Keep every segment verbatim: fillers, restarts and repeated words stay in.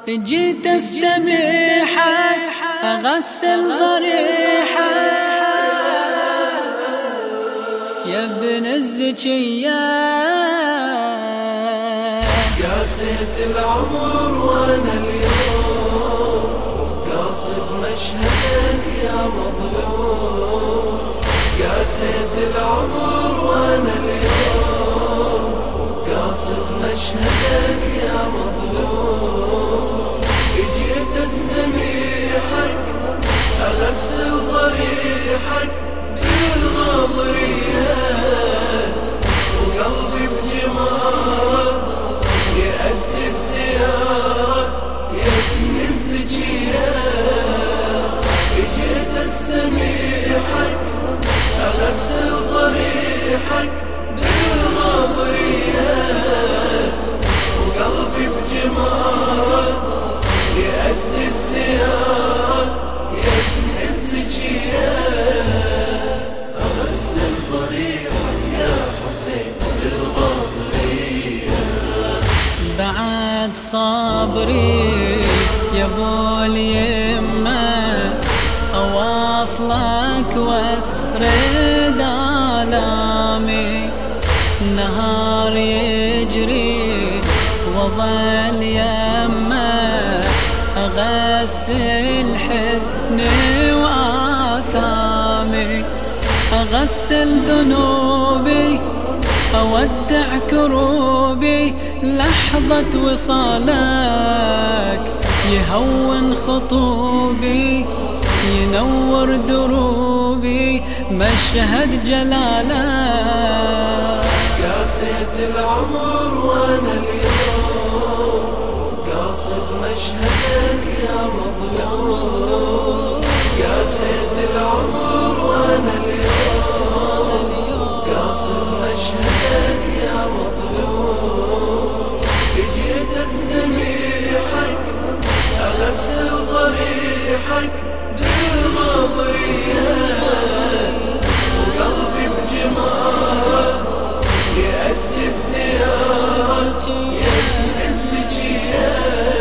جيت استميحك اغسل ضريحك يا ابن الزكية. قاسيت العمر وانا اليوم قاصد مشهدك يا مظلوم. قاسيت العمر وانا اليوم قاصد مشهدك يا مظلوم. جيت استميحك اغسل ضريحك بالغاضرية وقلبي بجماره يأدي الزيارة يا ابن الزكية. جيت استميحك اغسل ضريحك بالغاضرية وقلبي بجماره يأدي الزيارة يا ابن الزكية. اغسل ضريحك يا حسين بالغاضرية بعد صبري يا ابو اليمه اواصلك واسرد آلامي. نهار يجري وظل يمه اغسل حزني واثامي. اغسل ذنوبي اودع كروبي لحظة وصالك يهون خطوبي ينور دروبي مشهد جلالك. قاسيت العمر وانا اليوم قاصد مشهدك يا مظلوم. قاسيت العمر وانا اليوم قاصد مشهدك يا مظلوم. جيت استميحك اغسل ضريحك بالغاضرية وقلبي بجماره يأدي الزيارة يا ابن الزكية.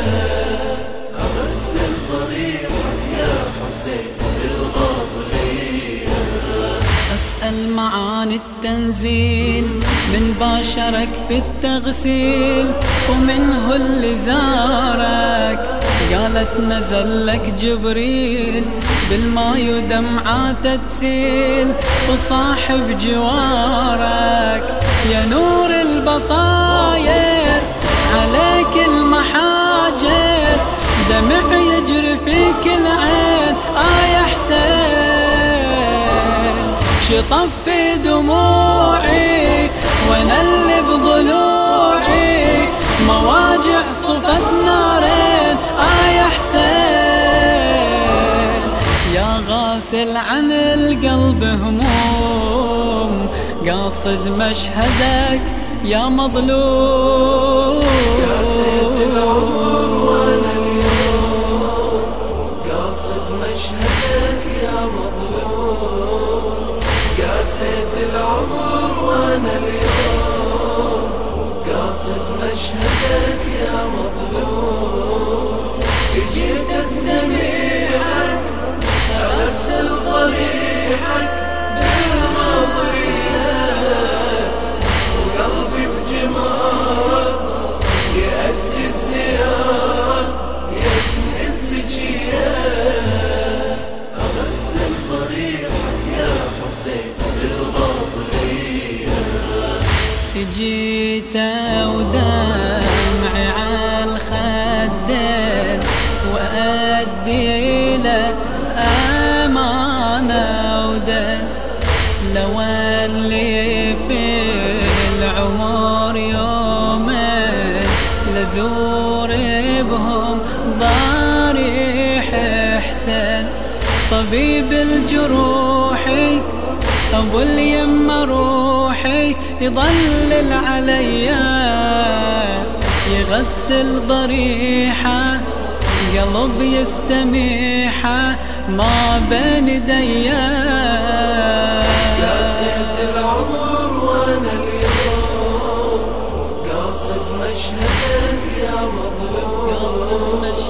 اغسل ضريحك يا حسين بالغاضرية. أسأل معاني التنزيل من باشرك في التغسيل ومنه اللي زارك. قالت نزل لك جبريل بالماء ودمعاته تسيل وصاحب جوارك يا نور البصاير عليك المحاجر. دمع يجري في كل عين آه يا حسين. شطف في دموعي وانا اللي بضلوعي مواجع صفت نارين آه يا حسين. يا غاسل عن القلب هموم قاصد مشهدك يا مظلوم. قاسيت العمر وانا اليوم قاصد مشهدك يا مظلوم. قاسيت العمر وانا اليوم قاصد مشهدك يا مظلوم. جيت استميحك اغسل ضريحك بالغاضرية وقلبي بجماره يأدي الزيارة يا ابن الزكية. اغسل ضريحك يا حسين بالغاضرية. جيت ودمعي على الخدين وأدي له أمانة ودين. لو اللي في العمر يومين لزور بهم ضريح حسين. طبيب الجروحي أبو اليمة روحي يضلل عليا يغسل ضريحه قلب يستميحه ما بين ايديا. قاسيت العمر وانا اليوم قاصد مشهدك يا مظلوم.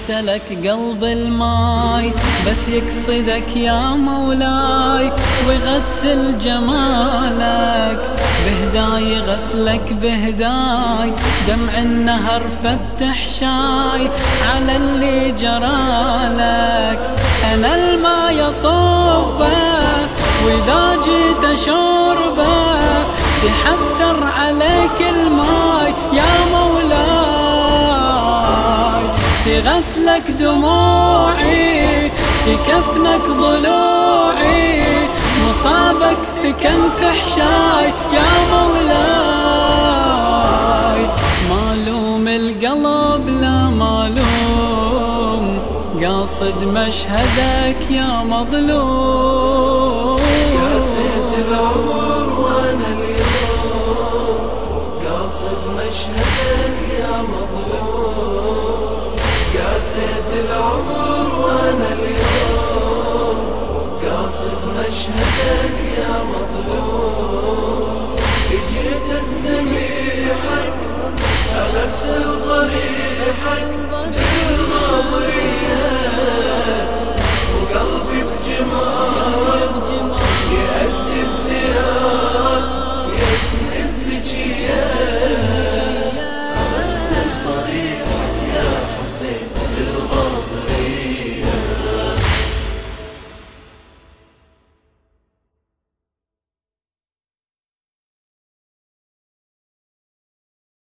غسلك قلب الماي بس يقصدك يا مولاي ويغسل جمالك بهداي غسلك بهداي دمع النهر فتح شاي على اللي جرالك أنا الماء يصبه وإذا جيت أشربه تحسر عليك الماي يا مولاي تغسلك دموعي تكفنك ضلوعي مصابك سكن تحشاي يا مولاي مالوم القلب لا مالوم قاصد مشهدك يا مظلوم قاسيت العمر وانا اليوم قاصد مشهدك يا مظلوم قاسيت العمر وانا اليوم قاصد مشهدك يا مظلوم جيت استميحك اغسل ضريحك بالغاضريح